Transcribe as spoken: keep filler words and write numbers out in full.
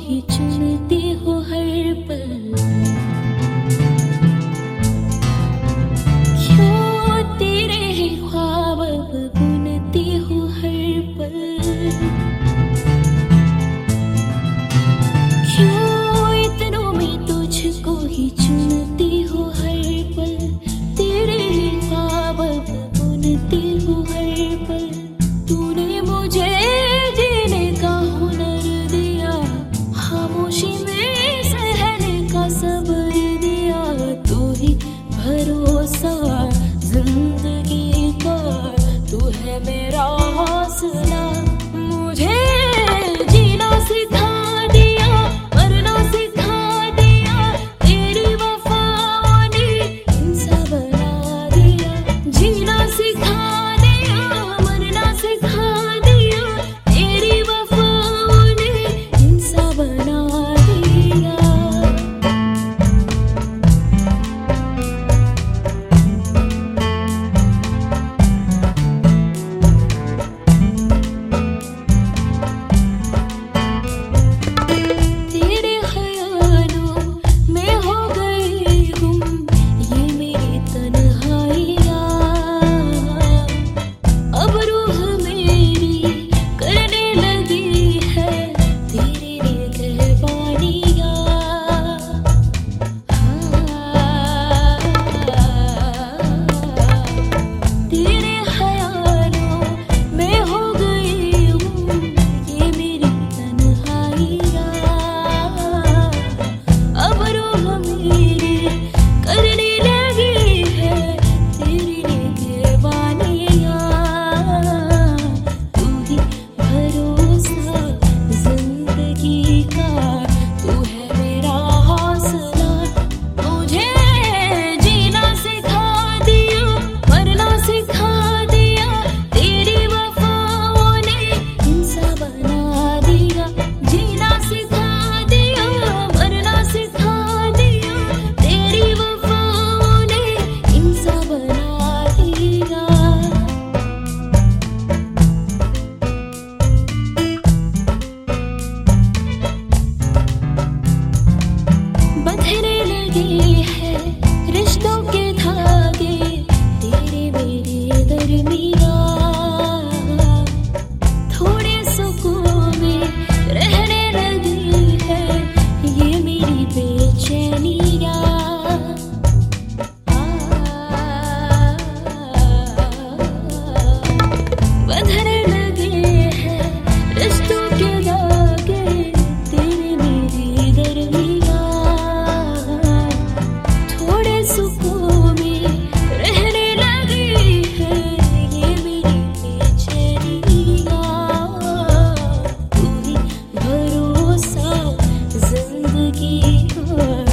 ही चुनती हो हर पल। क्यों तेरे ही ख्वाब अब बुनती हो हर पल। क्यों इतनों में तुझको ही चुनती हो हर पल। तेरे ही ख्वाब अब बुनती हो हर पल। तूने मुझे जीने का हुनर दिया, खामोशी में सहने का सब्र दिया। तू ही भरोसा जिंदगी का, तू है मेरा हौसला। मुझे जीना सिखा दिया, मरना सिखा दिया। तेरी वफाओं ने इंसान बना दिया। जीना सिखा दिया, मरना सिखा दिया। तेरी वफाओं ने इंसान बना दिया। तेरे ख्यालों में हो गई गुम, ये मेरी तन्हाइयाँ। अब रूह मेरी करने लगी है तेरे लिए कुर्बानियाँ। तेरे ख्यालों में हो गई गुम, ये मेरी तन्हाइयाँ। अब रूह मेरी करने लगी है तेरे लिए कुर्बानियाँ। तू ही भरोसा जिंदगी का, तू है मेरा हौसला। मुझे जीना सिखा दिया, मरना सिखा दिया। तेरी वफाओं ने इंसान बना दिया। जीना सिखा दिया, मरना सिखा दिया। तेरी वफाओं ने इंसान बना दिया। बंधने लगे हैं रिश्तों के धागे तेरे मेरे दरमियाँ। थोड़े सुकून में रहने लगी है ये मेरी बेचैनियाँ। बंधने लगे हैं रिश्तों के धागे तेरे मेरे दरमियाँ। थोड़े सुकून में रहने लगी है ये मेरी बेचैनियाँ। तू ही भरोसा जिंदगी का,